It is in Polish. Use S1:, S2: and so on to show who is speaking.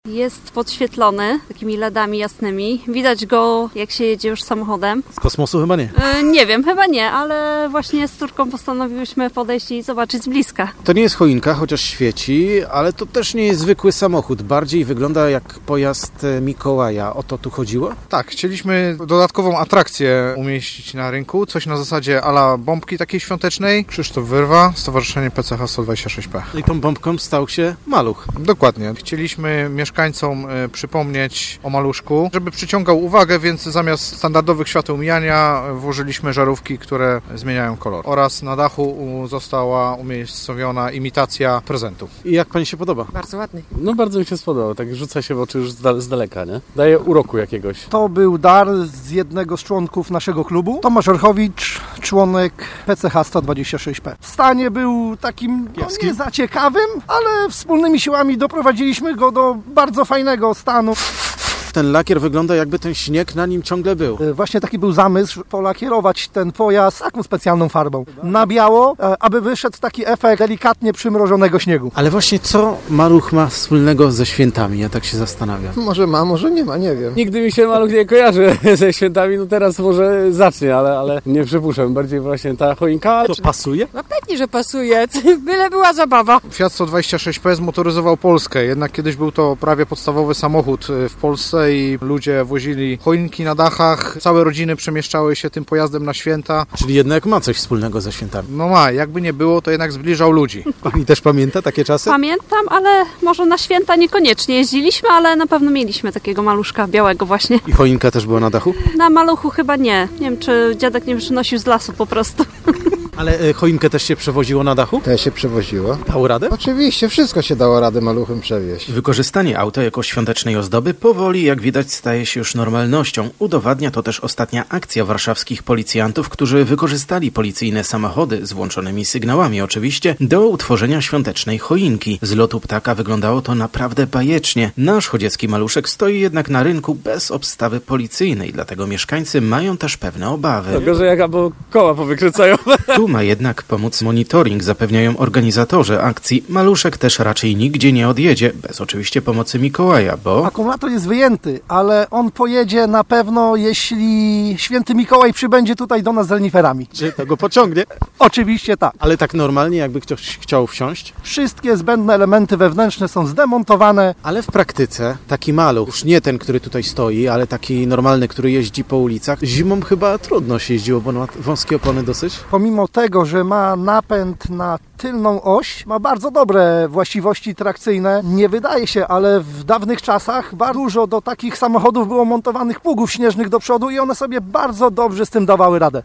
S1: Jest podświetlony takimi LEDami jasnymi. Widać go, jak się jedzie już samochodem.
S2: Z kosmosu chyba nie.
S1: Nie wiem, chyba nie, ale właśnie z córką postanowiłyśmy podejść i zobaczyć z bliska.
S2: To nie jest choinka, chociaż świeci, ale to też nie jest zwykły samochód. Bardziej wygląda jak pojazd Mikołaja. O to tu chodziło?
S3: Tak, chcieliśmy dodatkową atrakcję umieścić na rynku. Coś na zasadzie a la bombki takiej świątecznej. Krzysztof Wyrwa, Stowarzyszenie PCH 126P.
S2: I tą bombką stał się maluch.
S3: Dokładnie. Chcieliśmy mieszkańcom przypomnieć o maluszku, żeby przyciągał uwagę, więc zamiast standardowych świateł mijania włożyliśmy żarówki, które zmieniają kolor. Oraz na dachu została umiejscowiona imitacja prezentu.
S2: I jak pani się podoba?
S4: Bardzo ładny.
S5: No bardzo mi się spodobał, tak rzuca się w oczy już z daleka, nie? Daje uroku jakiegoś.
S6: To był dar z jednego z członków naszego klubu. Tomasz Orchowicz, członek PCH 126P. W stanie był takim nie za ciekawym, ale wspólnymi siłami doprowadziliśmy go do bardzo fajnego stanu.
S2: Ten lakier wygląda, jakby ten śnieg na nim ciągle był.
S6: Właśnie taki był zamysł, polakierować ten pojazd taką specjalną farbą. Na biało, aby wyszedł taki efekt delikatnie przymrożonego śniegu.
S2: Ale właśnie co maluch ma wspólnego ze świętami? Ja tak się zastanawiam.
S7: Może ma, może nie ma, nie wiem.
S5: Nigdy mi się maluch nie kojarzy ze świętami, no teraz może zacznie, ale nie przypuszczam. Bardziej właśnie ta choinka.
S2: To pasuje?
S4: No pewnie, że pasuje. Byle była zabawa.
S3: Fiat 126P zmotoryzował Polskę, jednak kiedyś był to prawie podstawowy samochód w Polsce i ludzie wozili choinki na dachach, całe rodziny przemieszczały się tym pojazdem na święta.
S2: Czyli jednak ma coś wspólnego ze świętami.
S3: No ma, jakby nie było, to jednak zbliżał ludzi.
S2: Pani też pamięta takie czasy?
S1: Pamiętam, ale może na święta niekoniecznie jeździliśmy, ale na pewno mieliśmy takiego maluszka białego właśnie.
S2: I choinka też była na dachu?
S1: Na maluchu chyba nie. Nie wiem, czy dziadek nie przynosił z lasu po prostu.
S2: Ale choinkę też się przewoziło na dachu?
S7: To się przewoziło.
S2: Dało radę?
S7: Oczywiście, wszystko się dało radę maluchem przewieźć.
S8: Wykorzystanie auta jako świątecznej ozdoby powoli, jak widać, staje się już normalnością. Udowadnia to też ostatnia akcja warszawskich policjantów, którzy wykorzystali policyjne samochody, z włączonymi sygnałami oczywiście, do utworzenia świątecznej choinki. Z lotu ptaka wyglądało to naprawdę bajecznie. Nasz chodziecki maluszek stoi jednak na rynku bez obstawy policyjnej, dlatego mieszkańcy mają też pewne obawy.
S5: Gorzej jak albo koła powykręcają.
S8: Tu ma jednak pomóc monitoring, zapewniają organizatorzy akcji. Maluszek też raczej nigdzie nie odjedzie, bez oczywiście pomocy Mikołaja, bo...
S6: Akumulator jest wyjęty, ale on pojedzie na pewno, jeśli święty Mikołaj przybędzie tutaj do nas z reniferami.
S2: Czy to go pociągnie?
S6: Oczywiście tak.
S2: Ale tak normalnie, jakby ktoś chciał wsiąść?
S6: Wszystkie zbędne elementy wewnętrzne są zdemontowane.
S2: Ale w praktyce taki maluch, już nie ten, który tutaj stoi, ale taki normalny, który jeździ po ulicach, zimą chyba trudno się jeździło, bo ma wąskie opony dosyć.
S6: Pomimo tego, że ma napęd na tylną oś, ma bardzo dobre właściwości trakcyjne. Nie wydaje się, ale w dawnych czasach bardzo dużo do takich samochodów było montowanych pługów śnieżnych do przodu i one sobie bardzo dobrze z tym dawały radę.